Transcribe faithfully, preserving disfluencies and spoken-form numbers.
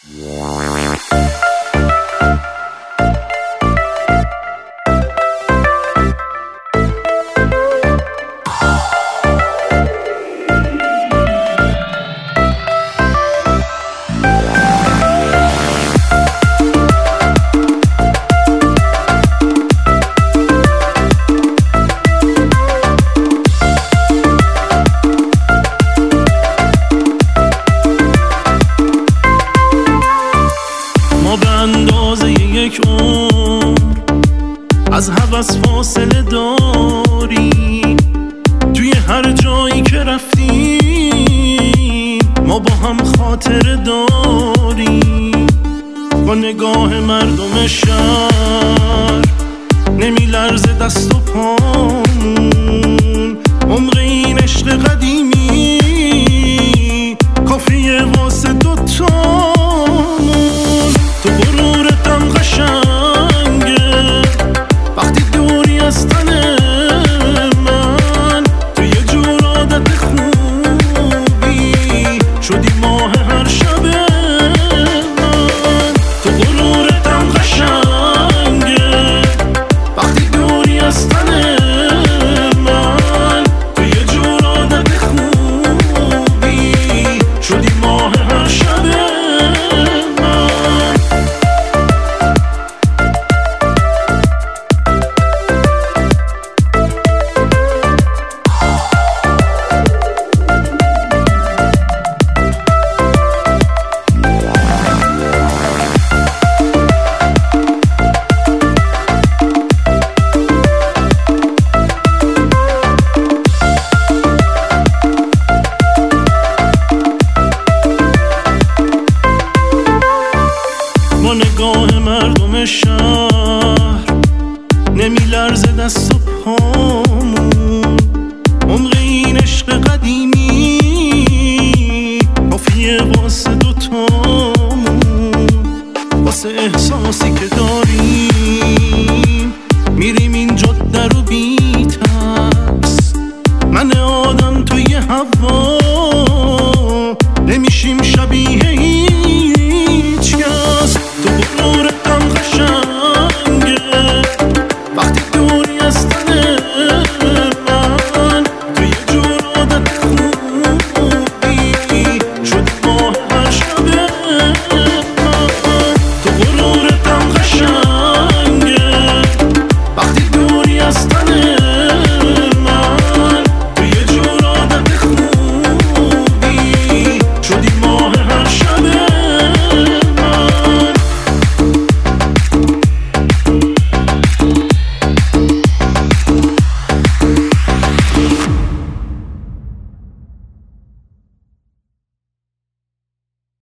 از هوس فاصله داری، توی هر جایی که رفتی ما با هم خاطره داری. با نگاه مردم شهر نمی لرزه دست و پامون، عمق این عشق قدیمی کافیه واسه دوتامون. تو غرورتم قشنگه وقتی دوری از تن من، تو یه جور عادت خوبی شدی ماه هر شب من. تو غرورتم قشنگه وقتی دوری از تن من، تو یه جور عادت خوبی شدی ماه هر شب من. با نگاه مردم شهر نمی لرزه دست و پامون، عمق این عشق قدیمی کافیه واسه دوتامون. واسه احساسی که داریم میریم این جاده رو بی ترس، من آدم توی هوا نمیشیم شبیه